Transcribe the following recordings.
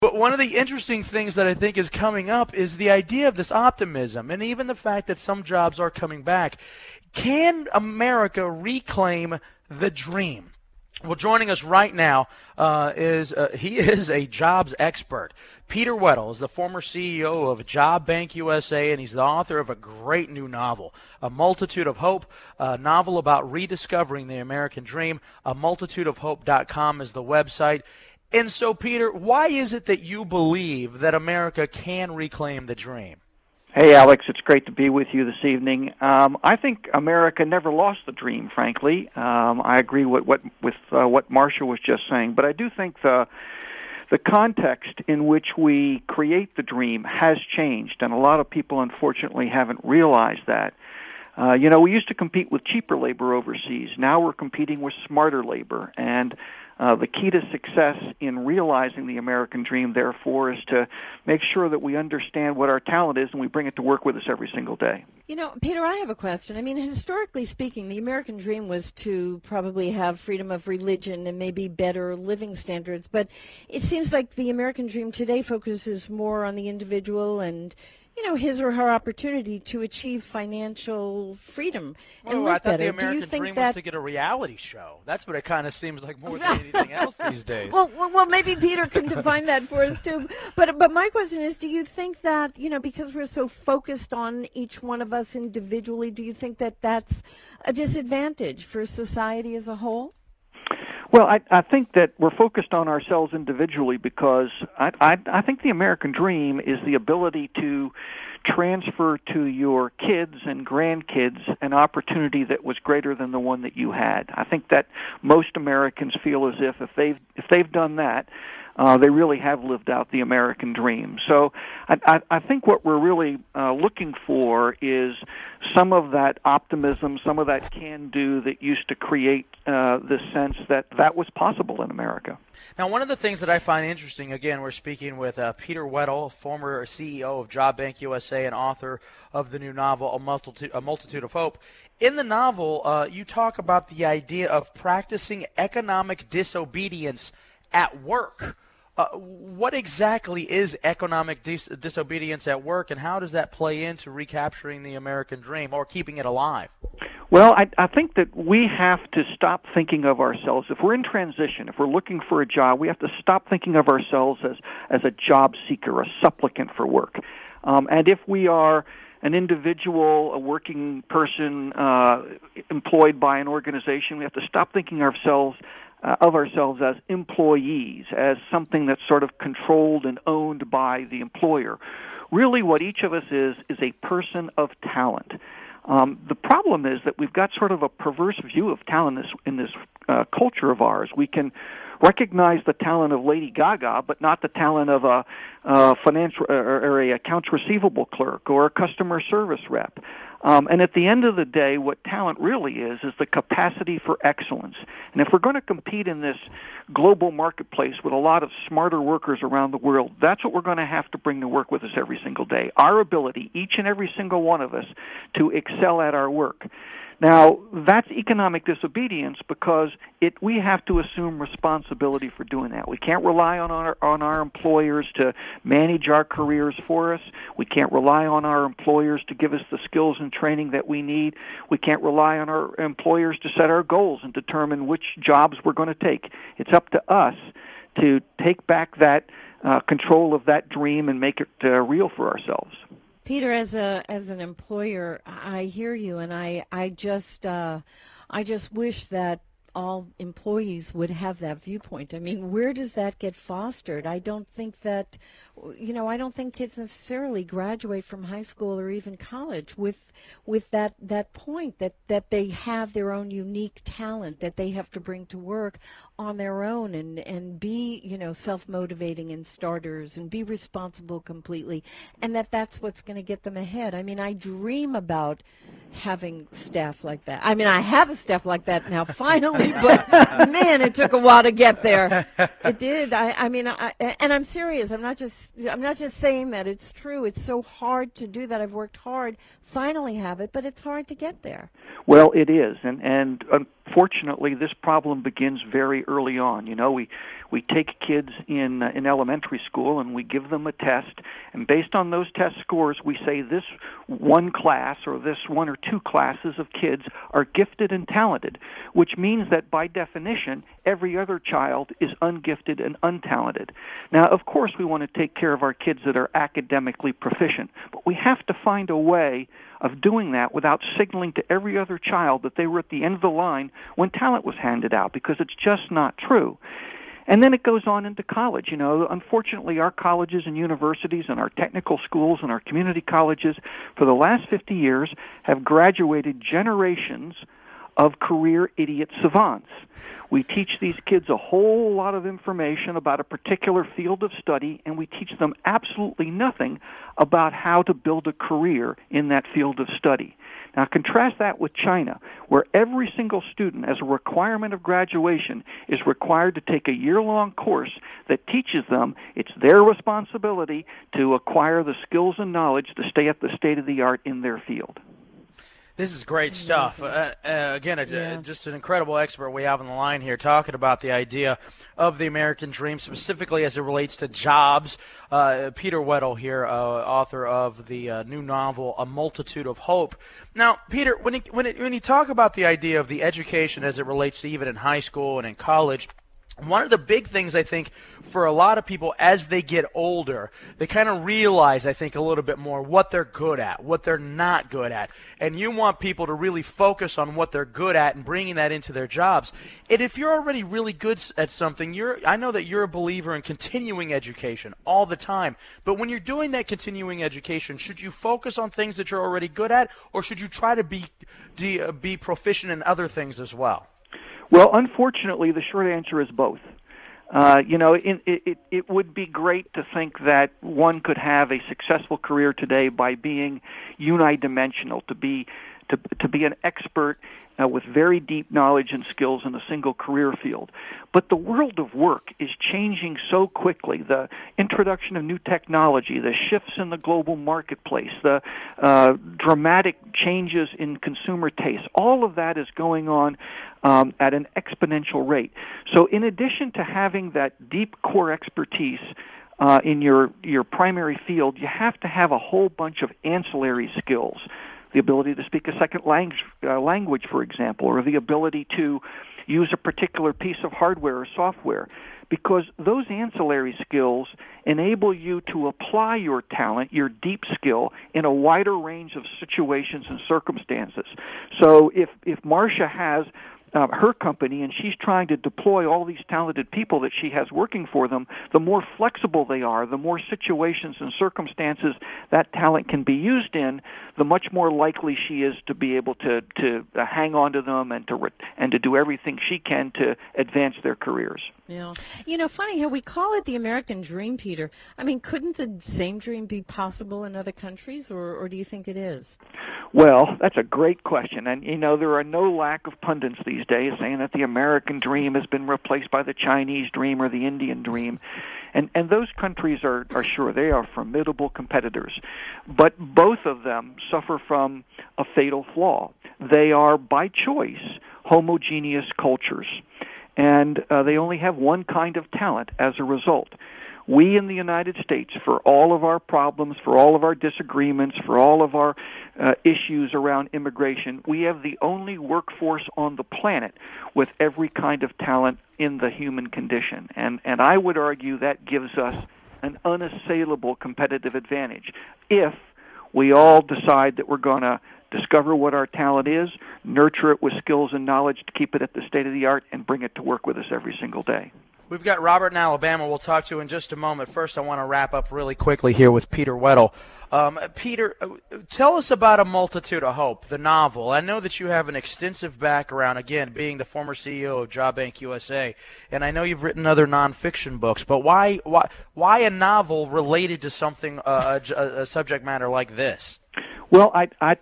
But one of the interesting things that I think is coming up is the idea of this optimism and even the fact that some jobs are coming back. Can America reclaim the dream? Well, joining us right now he is a jobs expert. Peter Weddle is the former CEO of Job Bank USA, and he's the author of a great new novel, A Multitude of Hope, a novel about rediscovering the American dream. amultitudeofhope.com is the website. And so, Peter, why is it that you believe that America can reclaim the dream? Hey, Alex, it's great to be with you this evening. I think America never lost the dream, frankly. I agree with what Marcia was just saying, but I do think the context in which we create the dream has changed, and a lot of people, unfortunately, haven't realized that. We used to compete with cheaper labor overseas. Now we're competing with smarter labor, and the key to success in realizing the American dream, therefore, is to make sure that we understand what our talent is and we bring it to work with us every single day. Peter, I have a question. I mean, historically speaking, the American dream was to probably have freedom of religion and maybe better living standards. But it seems like the American dream today focuses more on the individual and his or her opportunity to achieve financial freedom and live I thought better. the American dream was to get a reality show. That's what it kind of seems like more than anything else these days. Well, maybe Peter can define that for us too. But my question is, do you think that, because we're so focused on each one of us individually, do you think that that's a disadvantage for society as a whole? Well, I think that we're focused on ourselves individually because I think the American dream is the ability to transfer to your kids and grandkids an opportunity that was greater than the one that you had. I think that most Americans feel as if they've done that, they really have lived out the American dream. So I think what we're really looking for is some of that optimism, some of that can-do that used to create this sense that was possible in America. Now, one of the things that I find interesting, again, we're speaking with Peter Weddle, former CEO of Job Bank USA and author of the new novel, A Multitude of Hope. In the novel, you talk about the idea of practicing economic disobedience at work. What exactly is economic disobedience at work, and how does that play into recapturing the American dream or keeping it alive? Well, I think that we have to stop thinking of ourselves. If we're in transition, if we're looking for a job, we have to stop thinking of ourselves as a job seeker, a supplicant for work. And if we are an individual, a working person employed by an organization, we have to stop thinking of ourselves as employees, as something that's sort of controlled and owned by the employer. Really what each of us is a person of talent. The problem is that we've got sort of a perverse view of talent in this culture of ours. We can recognize the talent of Lady Gaga, but not the talent of a financial or a accounts receivable clerk or a customer service rep. And at the end of the day, what talent really is the capacity for excellence. And if we're going to compete in this global marketplace with a lot of smarter workers around the world, that's what we're going to have to bring to work with us every single day. Our ability, each and every single one of us, to excel at our work. Now, that's economic disobedience because we have to assume responsibility for doing that. We can't rely on our employers to manage our careers for us. We can't rely on our employers to give us the skills and training that we need. We can't rely on our employers to set our goals and determine which jobs we're going to take. It's up to us to take back that control of that dream and make it real for ourselves. Peter, as an employer, I hear you, and I just wish that all employees would have that viewpoint. I mean, where does that get fostered? I don't think kids necessarily graduate from high school or even college with that point that they have their own unique talent that they have to bring to work on their own and be, self-motivating and starters and be responsible completely, and that's what's going to get them ahead. I mean, I dream about having staff like that. I mean, I have a staff like that now, finally, but man, it took a while to get there. It did. And I'm serious. I'm not just saying that. It's true. It's so hard to do that. I've worked hard, finally have it, but it's hard to get there. Well, it is, and fortunately, this problem begins very early on. We take kids in elementary school and we give them a test, and based on those test scores, we say this one class or this one or two classes of kids are gifted and talented, which means that by definition, every other child is ungifted and untalented. Now, of course, we want to take care of our kids that are academically proficient, but we have to find a way of doing that without signaling to every other child that they were at the end of the line when talent was handed out, because it's just not true. And then it goes on into college. Unfortunately, our colleges and universities and our technical schools and our community colleges for the last 50 years have graduated generations of career idiot savants. We teach these kids a whole lot of information about a particular field of study, and we teach them absolutely nothing about how to build a career in that field of study. Now, contrast that with China, where every single student, as a requirement of graduation, is required to take a year-long course that teaches them it's their responsibility to acquire the skills and knowledge to stay at the state-of-the-art in their field. This is great stuff. Just an incredible expert we have on the line here talking about the idea of the American dream, specifically as it relates to jobs. Peter Weddle here, author of the new novel, A Multitude of Hope. Now, Peter, when you talk about the idea of the education as it relates to even in high school and in college, one of the big things, I think, for a lot of people as they get older, they kind of realize, I think, a little bit more what they're good at, what they're not good at. And you want people to really focus on what they're good at and bringing that into their jobs. And if you're already really good at something, I know that you're a believer in continuing education all the time. But when you're doing that continuing education, should you focus on things that you're already good at, or should you try to be proficient in other things as well? Well, unfortunately, the short answer is both. It would be great to think that one could have a successful career today by being unidimensional, to be an expert with very deep knowledge and skills in a single career field. But the world of work is changing so quickly. The introduction of new technology, the shifts in the global marketplace, the dramatic changes in consumer taste, all of that is going on at an exponential rate. So in addition to having that deep core expertise in your primary field, you have to have a whole bunch of ancillary skills. The ability to speak a second language, for example, or the ability to use a particular piece of hardware or software, because those ancillary skills enable you to apply your talent, your deep skill, in a wider range of situations and circumstances. So if Marcia has her company and she's trying to deploy all these talented people that she has working for them, the more flexible they are, the more situations and circumstances that talent can be used in, the much more likely she is to be able to hang on to them and to do everything she can to advance their careers. Yeah. Funny how we call it the American dream, Peter. I mean, couldn't the same dream be possible in other countries, or do you think it is? Well, that's a great question. And, there are no lack of pundits these days saying that the American dream has been replaced by the Chinese dream or the Indian dream. And those countries are sure, they are formidable competitors. But both of them suffer from a fatal flaw. They are, by choice, homogeneous cultures. And they only have one kind of talent as a result. We in the United States, for all of our problems, for all of our disagreements, for all of our issues around immigration, we have the only workforce on the planet with every kind of talent in the human condition. And I would argue that gives us an unassailable competitive advantage if we all decide that we're going to discover what our talent is, nurture it with skills and knowledge to keep it at the state of the art, and bring it to work with us every single day. We've got Robert in Alabama we'll talk to in just a moment. First, I want to wrap up really quickly here with Peter Weddle. Peter, tell us about A Multitude of Hope, the novel. I know that you have an extensive background, again, being the former CEO of Job Bank USA, and I know you've written other nonfiction books, but why a novel related to something, a subject matter like this? Well, I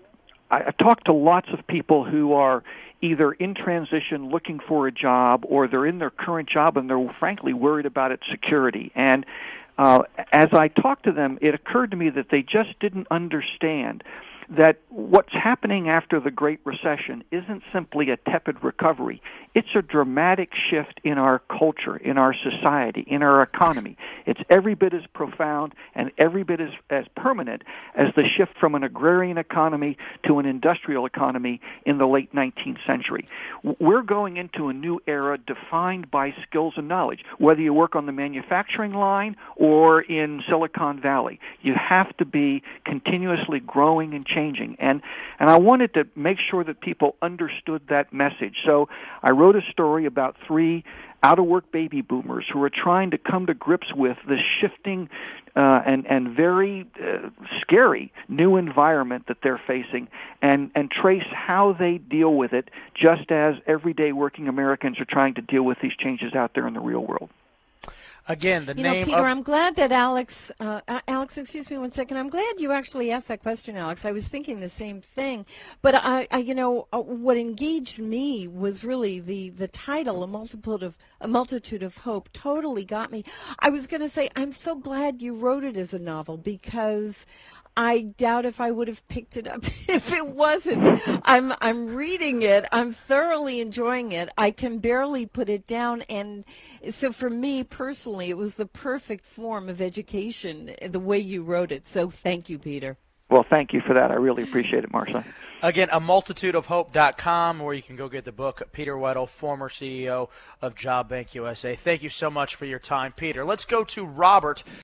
talk to lots of people who are either in transition looking for a job, or they're in their current job and they're frankly worried about its security. And as I talked to them, it occurred to me that they just didn't understand that what's happening after the Great Recession isn't simply a tepid recovery. It's a dramatic shift in our culture, in our society, in our economy. It's every bit as profound and every bit as permanent as the shift from an agrarian economy to an industrial economy in the late 19th century. We're going into a new era defined by skills and knowledge, whether you work on the manufacturing line or in Silicon Valley. You have to be continuously growing and changing. And I wanted to make sure that people understood that message. So I wrote a story about 3 out-of-work baby boomers who are trying to come to grips with this shifting and very scary new environment that they're facing and trace how they deal with it, just as everyday working Americans are trying to deal with these changes out there in the real world. Again, the name Peter, of... I'm glad that Alex, excuse me one second. I'm glad you actually asked that question, Alex. I was thinking the same thing. But, what engaged me was really the title, A Multitude of Hope, totally got me. I was going to say, I'm so glad you wrote it as a novel, because I doubt if I would have picked it up if it wasn't. I'm reading it. I'm thoroughly enjoying it. I can barely put it down. And so for me personally, it was the perfect form of education, the way you wrote it. So thank you, Peter. Well, thank you for that. I really appreciate it, Marcia. Again, amultitudeofhope.com, where you can go get the book. Peter Weddle, former CEO of Job Bank USA. Thank you so much for your time, Peter. Let's go to Robert